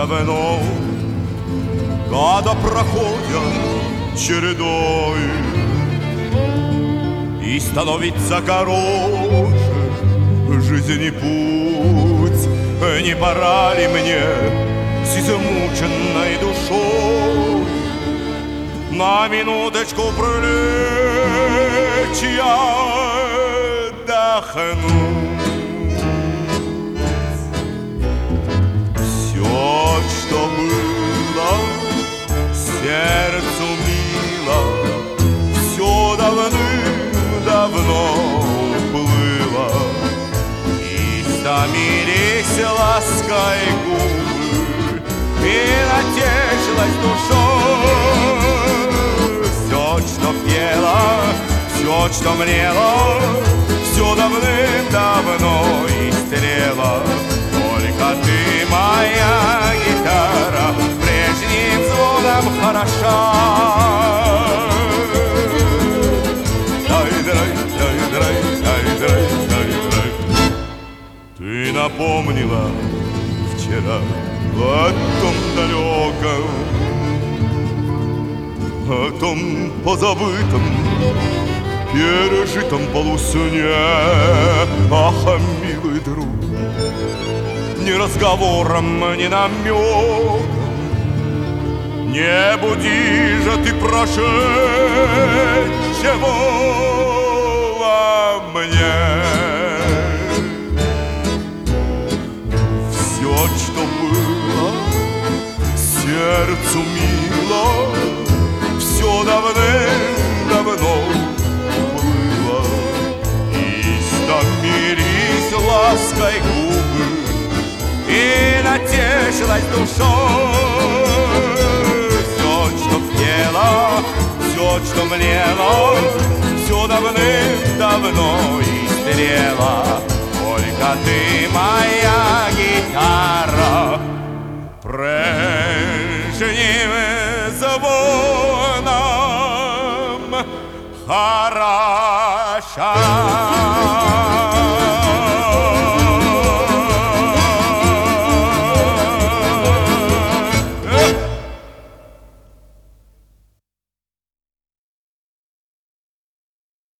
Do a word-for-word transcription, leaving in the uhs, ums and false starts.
давно. Года проходят чередой, и становится короче жизни путь. Не пора ли мне с измученной душой на минуточку прилечь и отдохнуть? Все, что было сердцу мило, все давным-давно уплыло, и стомились лаской губы, и натешилась душой. Все, что пело, все, что млело, все давным-давно истлело. Только ты, моя гитара, прежним звоном хороша. Ты напомнила вчера о том далеком, о том позабытом, пережитом полусне. Ах, милый друг, ни разговором, ни намеком не буди же ты прошедшего во мне. Все, что было сердцу мило, все давным-давно уплыло, и стомились лаской губы, и натешилась душой. Все, что пело, все, что млело, все давным-давно истлело. Только ты, моя гитара, прежним звоном хороша.